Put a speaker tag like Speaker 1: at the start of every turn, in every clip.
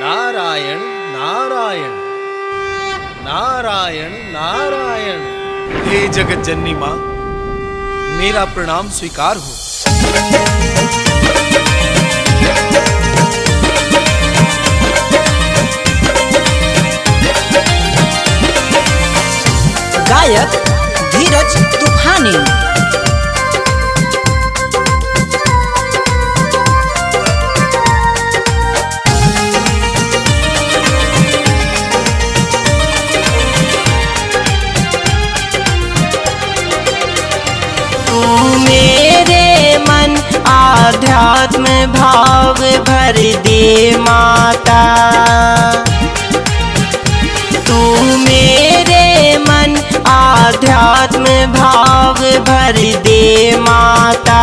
Speaker 1: नारायण नारायण नारायण नारायण। हे जगत जननी माँ, मेरा प्रणाम स्वीकार हो।
Speaker 2: गायक धीरज तूफानी। तू मेरे मन आध्यात्म भाव भर दे माता, तू मेरे मन आध्यात्म भाव भर दे माता।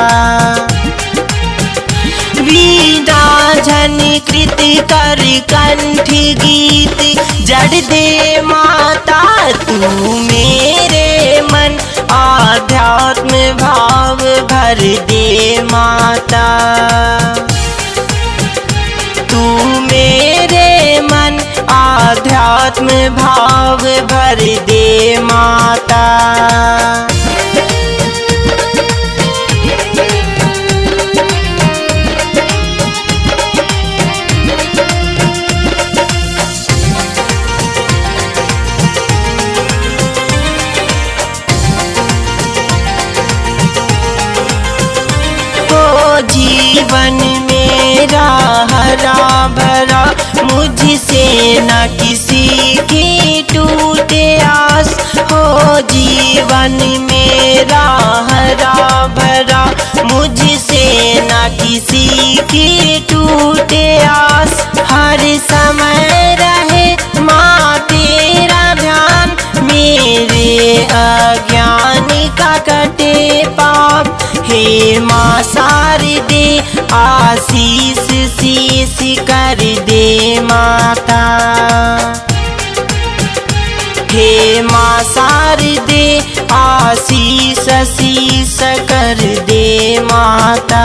Speaker 2: वीणा झनकृत कर कंठ गीत जड़ दे माता, तू मेरे मन आध्यात्म भाव भर दे माता। तू मेरे मन आध्यात्म भाव भर दे माता। जीवन मेरा हरा भरा, मुझसे न किसी की टूटे आस हो। जीवन मेरा हरा भरा, मुझसे न किसी की टूटे आस। हर समय रहे माँ तेरा ध्यान, मेरे अज्ञान का कटे पाप। हे माँ शारदे आशीष शीश कर दे माता, हे माँ शारदे आशीष शीश कर दे माता।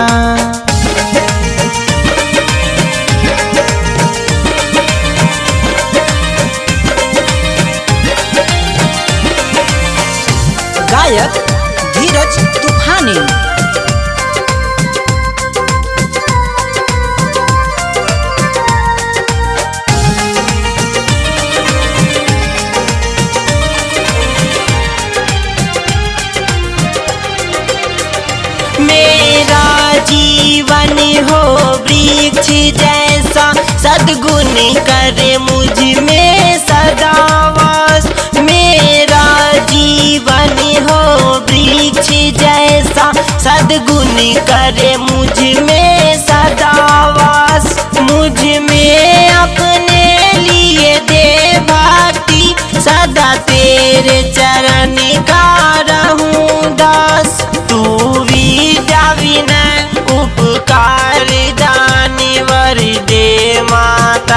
Speaker 2: गायक धीरज तूफानी। मेरा जीवन हो वृक्ष जैसा, सद्गुण करे मुझ में सदा वास। मेरा जीवन हो वृक्ष जैसा, सद्गुण करे मुझ में सदा वास। मुझ में अपने लिए दे भक्ति, सदा तेरे चरण का रहूं दास। तू विद्या विनय उपकार दान वर दे माता,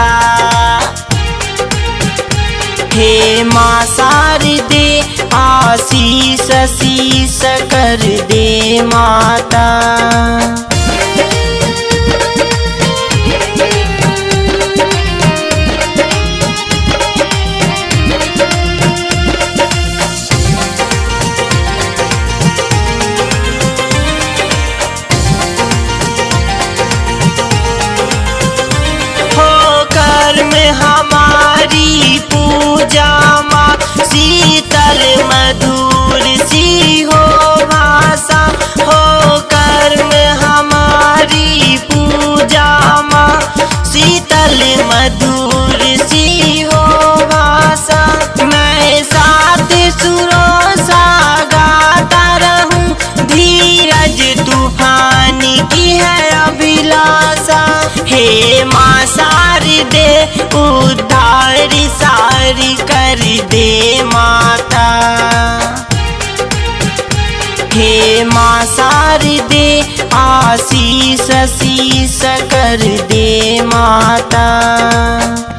Speaker 2: हे माँ शारदे आशीष शीश कर दे माता। हमारी पूजा माँ शीतल मधुर सी हो भाषा, हो कर्म हमारी पूजा माँ शीतल मधुर सी हो भाषा। मैं साथ सुरों सा गाता रहूं, धीरज तूफानी की है अभिलाषा। हे माँ शारदे उद्धार सारी कर दे माता, हे माँ शारदे आशीष शीश कर दे माता।